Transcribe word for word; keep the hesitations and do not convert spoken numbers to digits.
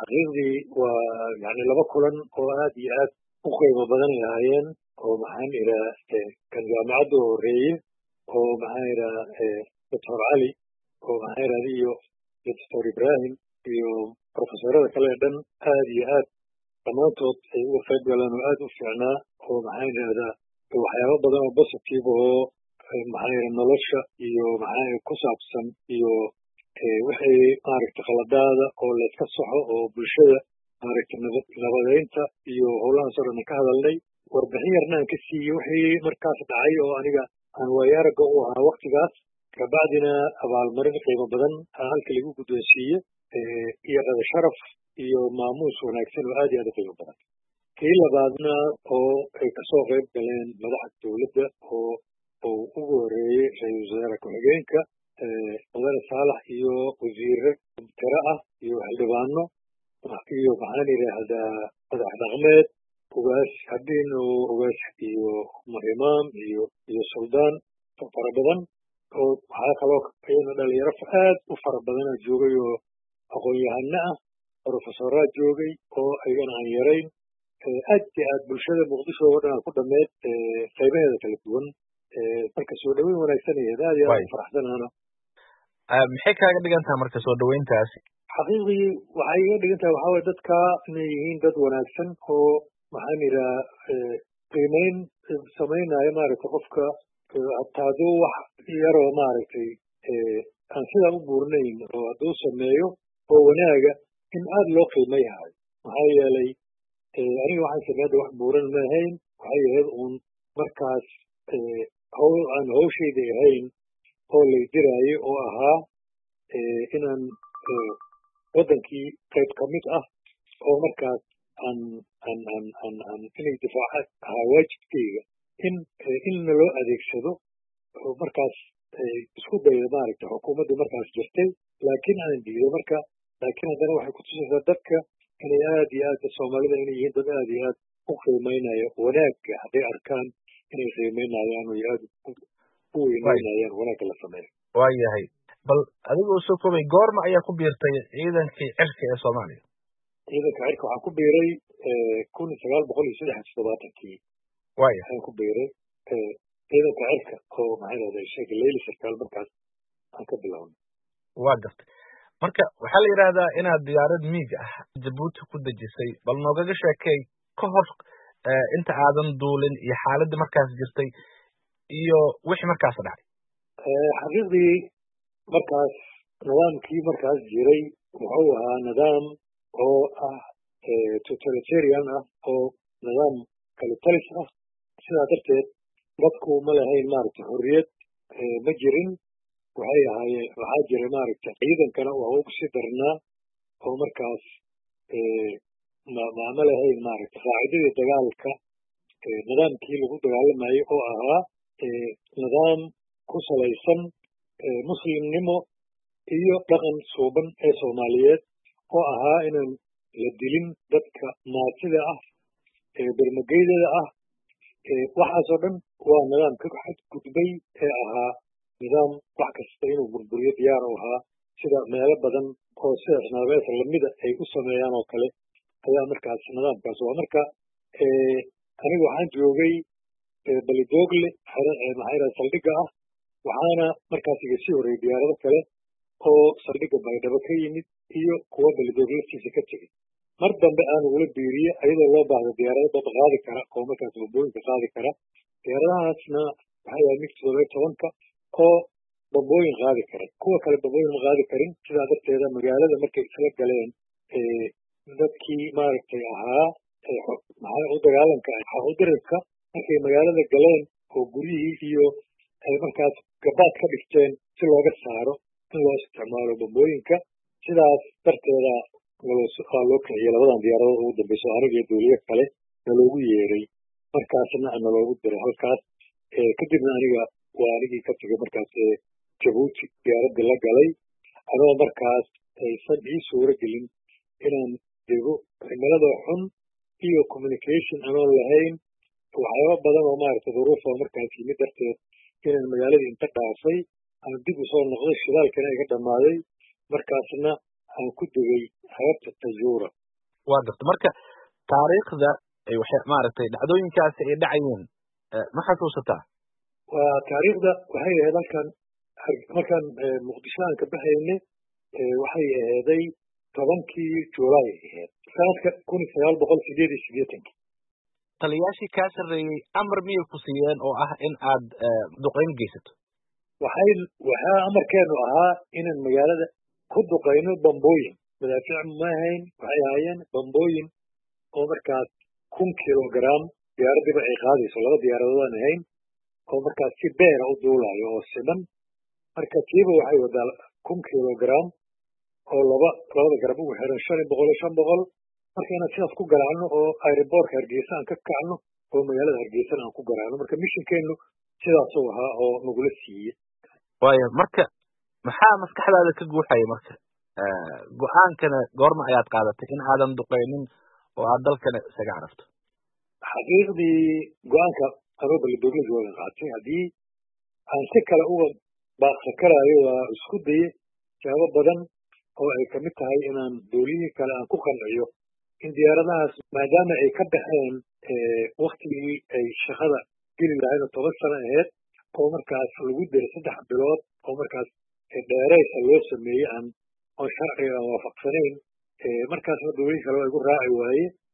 xaqiiqdii waa yani laba kulan oo aad iyo aad u qiimo badan lahaayeen oo maxaan idhaa kan jaamacadda horeeye oo maxaan idhaa doctor cali oo maxaan idhahda iyo doctor ibrahim iyo profesorada kale dhan aad iyo aad dhammaantood ay uga qayb galeen oo aad u fiicnaa oo maxaan idhahdaa waxyaabo badan oo positive oo maxaan idha nolosha iyo maxaa ku saabsan iyo wixii maaragta khaladaada oo layska saxo oo bulshada maaragta nabad nabadeynta iyo howlahaas oo dhan ka hadalnay warbixin yarna aan ka siiyey wixii markaas dhacay oo aniga aan waayaaraga u ahaa waktigaas kabacdina abaalmarin qiimo badan halka lagu guddoonsiiye iyo qada sharaf iyo maamuus wanaagsan oo aad iyo aad u qiimo badan kii labaadna oo ay kasoo qayb galeen madaxda dowladda oo oo ugu horeeyey ra-iisul wasaare ku-xigeenka mudane saalax iyo wasiire tiro ah iyo xildhibaano iyo maxaan idhaahdaa madax dhaqmeed ugaas hadin oo ugaas iyo imaam iyo iyo suldaan fara badan oo waxaa kaloo iyana dhalinyaro aad u fara badana joogay oo aqoon-yahano ah profesoraa joogay oo ayagana aan yarayn aad iyo aad bulshada muqdisho oo dhan ku dhameed qaybaheeda kala duwan marka soo dhaweyn wanaagsan ahayd aad iyo aad u faraxsanaana maxay kaaga dhigan tahay marka soo dhaweyntaasi xaqiiqdii waxay iga dhigan tahay waxaa waye dadka inay yihiin dad wanaagsan oo maxaan idhaha qiimeyn samaynayo maaragtay qofka hataa hadduu wax yaroo maaragtay aan sidaa u buurnayn oo hadduu sameeyo oo wanaaga in aad loo qiimeyahay maxaa yeelay aniga waxaan sameeyada wax buuran ma ahayn waxay ahayd uun markaas hawl aan hawshayda ahayn oo laydiraayo oo ahaa inaan waddankii qayb ka mid ah oo markaas aan aan aan aan aan inay difaaca ahaa waajibkeyga in inna loo adeegsado oo markaas isku dayda maaragtay xukuumadda markaas jirtay laakiin aan diido marka laakiin haddana waxay kutusaysaa dadka inay aad iyo aad soomaalida inay yihiin dad aad iyo aad u qiimeynaya wanaagga hadday arkaan inay qiimeynayaan oo aad u weyneynayaan wanaagga la sameeyo waa yahay bal adigoo soo koobay goorma ayaa ku biirtay ciidankii cirka ee soomaaliya ciidanka cirka waxaan ku biiray kun sagaal boqol iyo saddex iyo toddobaatankii waya ayaan ku biiray ciidanka cirka oo maxay dhahday sheeka leyli sarkaal markaas aan ka bilownay waa gartay marka waxaa la yidhaahdaa inaad diyaarad miig ah jabuuti ku dejisay bal noogaga sheekay ka hor inta aadan duulin iyo xaaladii markaas jirtay iyo wixii markaas dhacay xaqiiqdii markaas nidaamkii markaas jiray wuxuu ahaa nidaam oo ah totalitarian ah oo nidaam kalitalis ah sidaa darteed dadku ma lahayn maaragtay xorriyad ma jirin waxay ahaayeen waxaa jira maaragtay ciidankana waa ugu sii darnaa oo markaas ma lahayn maaragtay qaacidadii dagaalka nidaamkii lagu dagaalamayay oo ahaa nidaam ku salaysan muslimnimo iyo dhaqan suuban ee soomaaliyeed oo ahaa inaan la dilin dadka maatida ah bermageydada ah waxaasoo dhan waa nidaam ka xadgudbay ee ahaa nidaam wax kasta inuu burburiyo diyaar u ahaa sida meelo badan oo sidaas naabees lamida ay u sameeyaan oo kale ayaa markaas nidaamkaas waa marka aniga waxaan joogay balidoogle maxaa saldhigga ah waxaana markaas iga sii horreeyay diyaarado kale oo saldhigga baydhabo ka yimid iyo kuwa balidoogle laftiisa ka tegey mar dambe aan ugula biiriye ayadoo loo baahdo diyaarado dad qaadi kara oo markaas bambooyinka qaadi kara diyaaradahaasna waxay ahayd mig toddoba iyo tobanka oo bambooyin qaadi kara kuwa kale bambooyin ma qaadi karin sidaa darteeda magaalada markay isla galeen dadkii maaragtay ahaa maxaa u dagaalanka xaquudirirka markay magaalada galeen oo guryihii iyo ay markaas gabaad ka dhigteen si looga saaro in loo isticmaalo bambooyinka sidaas darteeda waa loo kiciyey labadan diyaaradood ugu dambeyso aniga iyo duuliye kale naloogu yeeray markaasna naloogu diray halkaas kadibna aniga waa anigii ka tegay markaas jabuuti diyaaradii la galay anoo markaas aysan ii suuro gelin inaan dego cimilada xun iyo communication anoon lahayn waxyaaba badan oo maaragtay duruufa markaas yimid darteed inaan magaaladii inta dhaafay aan dib usoo noqday shidaalkana iga dhammaaday markaasna aan ku degay xeebta Tajuura. waa garta marka taariikhda ay waxay maaragtay dhacdooyinkaasi ay dhacayeen ma xasuusataa? waa taariikhda waxay ahayd halkan markaan muqdisho aan ka baxayne waxay aheeday tobankii Juulaay ahayd sanadka kun sagaal boqol sideed iyo siddeetankii. taliyaashii kaa sarreeyey amar miyay ku siiyeen oo ah in aad duqeyn geysato? waxay waxaa amarkeenu ahaa inaan magaalada ku duqeyno bambooyin, madaafiic ma ahayn, waxay ahaayeen bambooyin oo markaas kun kilogram diyaaradiiba ay qaadayso, laba diyaaradood aan ahayn oo markaas si beera u duulayo oo siman. marka kiiba waxay wadaa kun kilogram oo laba labada garab ugu xiran shan boqol iyo shan boqol. marka inaan sidaas ku garaacno oo aeroboortka Hargeysa aan ka kacno oo magaalada Hargeysana aan ku garaacno. marka mishinkeenu sidaasuu ahaa oo nagula siiyey. waayo marka maxaa maskaxdaada ka guuxaya marka go-aankana goorma ayaad qaadatay in aadan duqeynin oo aad dalkana isaga carafto? xaqiiqdii go-aanka anoo balidoogle joogan qaatay. haddii aan si kale uga baaqsa karaayo waa isku daye jawaabo badan oo ay kamid tahay inaan dowlihii kale aan ku qanciyo in diyaaradahaas maadaama ay ka baxeen waktigii ay shaqada geli lahayd oo toban sano aheyd oo markaas lagu diray saddex bilood oo markaas dheereysa loo sameeyey aan oo sharciga aan waafaqsanayn markaasna dowlihii kale waa igu raaci waaye